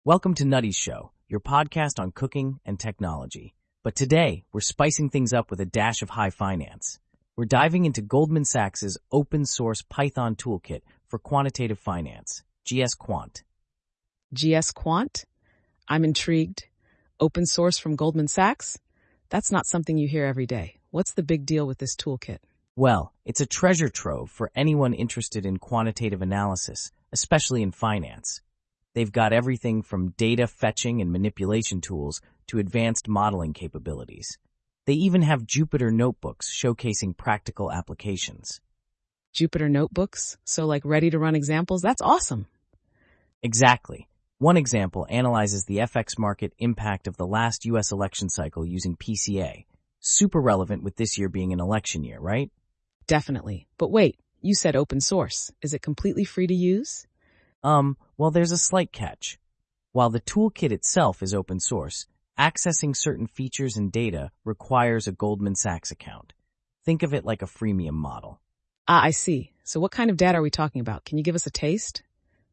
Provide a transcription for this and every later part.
Welcome to Nutty's Show, your podcast on cooking and technology. But today, we're spicing things up with a dash of high finance. We're diving into Goldman Sachs' open-source Python toolkit for quantitative finance, GS Quant. GS Quant? I'm intrigued. Open source from Goldman Sachs? That's not something you hear every day. What's the big deal with this toolkit? Well, it's a treasure trove for anyone interested in quantitative analysis, especially in finance. They've got everything from data fetching and manipulation tools to advanced modeling capabilities. They even have Jupyter notebooks showcasing practical applications. Jupyter notebooks? So like ready-to-run examples? That's awesome. Exactly. One example analyzes the FX market impact of the last U.S. election cycle using PCA. Super relevant with this year being an election year, right? Definitely. But wait, you said open source. Is it completely free to use? Well, there's a slight catch. While the toolkit itself is open source, accessing certain features and data requires a Goldman Sachs account. Think of it like a freemium model. I see. So what kind of data are we talking about? Can you give us a taste?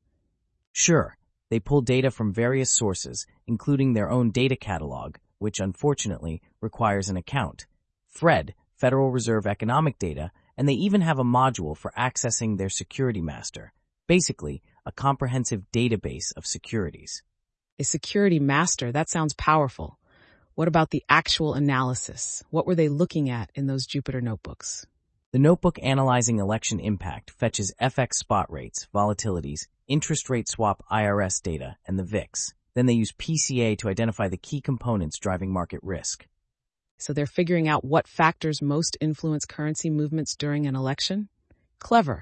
Sure, they pull data from various sources, including their own data catalog, which unfortunately requires an account, FRED, Federal Reserve Economic Data, and they even have a module for accessing their security master. Basically, a comprehensive database of securities. A security master, that sounds powerful. What about the actual analysis? What were they looking at in those Jupyter notebooks? The notebook analyzing election impact fetches FX spot rates, volatilities, interest rate swap IRS data, and the VIX. Then they use PCA to identify the key components driving market risk. So they're figuring out what factors most influence currency movements during an election? Clever.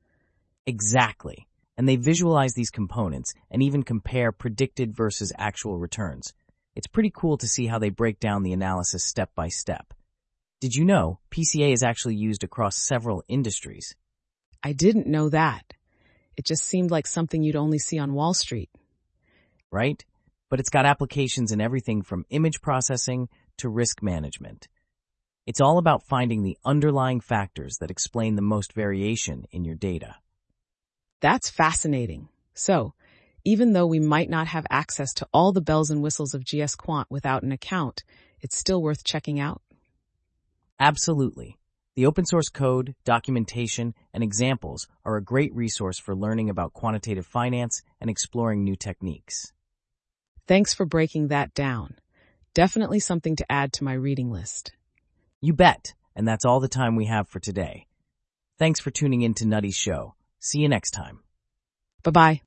Exactly. And they visualize these components and even compare predicted versus actual returns. It's pretty cool to see how they break down the analysis step by step. Did you know PCA is actually used across several industries? I didn't know that. It just seemed like something you'd only see on Wall Street. Right? But it's got applications in everything from image processing to risk management. It's all about finding the underlying factors that explain the most variation in your data. That's fascinating. So, even though we might not have access to all the bells and whistles of GS Quant without an account, it's still worth checking out? Absolutely. The open source code, documentation, and examples are a great resource for learning about quantitative finance and exploring new techniques. Thanks for breaking that down. Definitely something to add to my reading list. You bet, and that's all the time we have for today. Thanks for tuning in to Nutty's Show. See you next time. Bye-bye.